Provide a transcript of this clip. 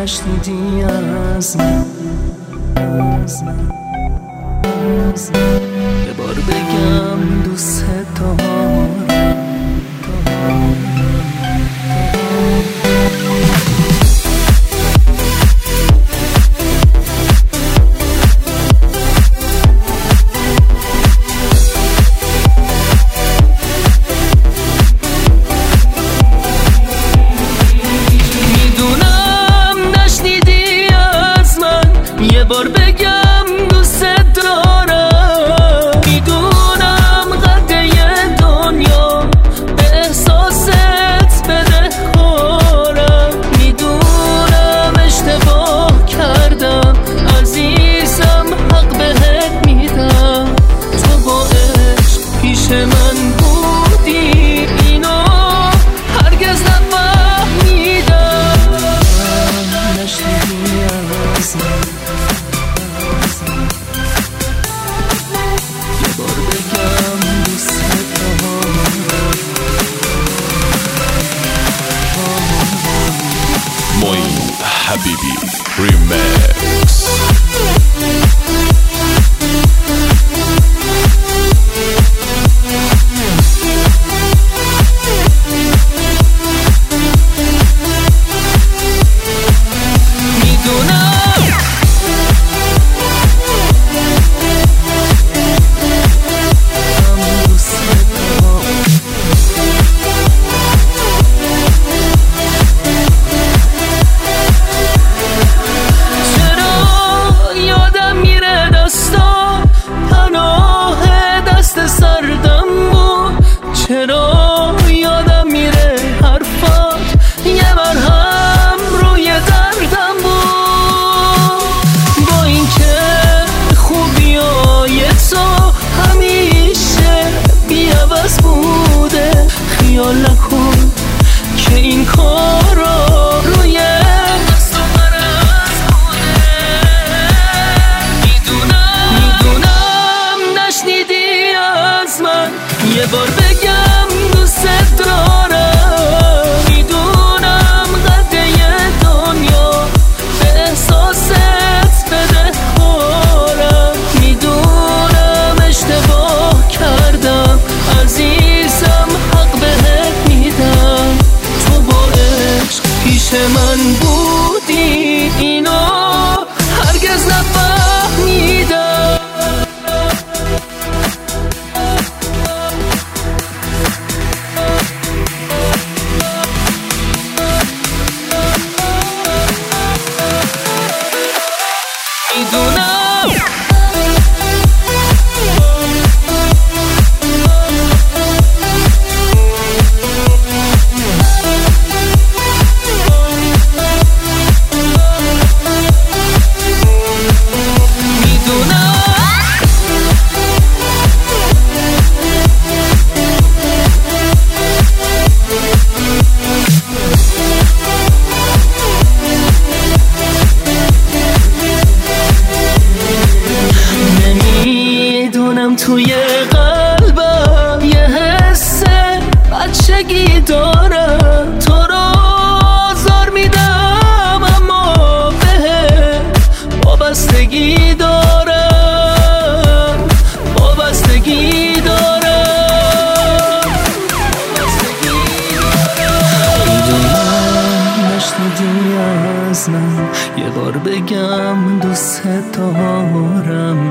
نشنیدی از من یه بار بگم دوست دارم. یه بار بگم دوست دارم، میدونم قدر دنیا احساست بده خورم، میدونم اشتباه کردم عزیزم حق بهت میدم، تو با عشق پیش من بودی اینو هرگز نفهمیدم. نشنیدی از من معین حبیبی ریمیکس. چرا یادم میره حرفات یه مرهم روی دردم بود، با اینکه خوبیای تو همیشه بی‌عوض بوده، خیال نکن که این کارا روی دست و مرز بوده. میدونم نشنیدی از من یه بار بگم دوست دارم، میدونم قدر دنیا احساست بده خورم، میدونم اشتباه کردم عزیزم حق بهت میدم، تو با عشق پیش من بودی اینو هرگز نفهمیدم. توی قلبم یه حس بچگی دارم، تو رو آزار میدم اما بهت وابستگی دارم، وابستگی دارم. میدونم نشنیدی از من یه بار بگم دوست دارم،